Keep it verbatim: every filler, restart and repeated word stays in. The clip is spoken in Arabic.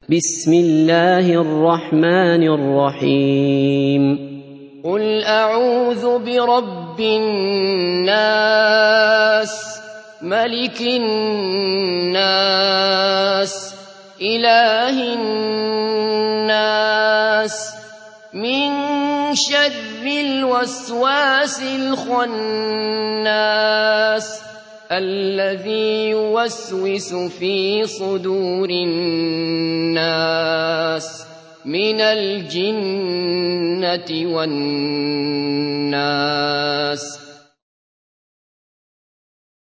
بسم الله الرحمن الرحيم قل أعوذ برب الناس ملك الناس إله الناس من شر الوسواس الخناس الذي يوسوس في صدور الناس من الجنة والناس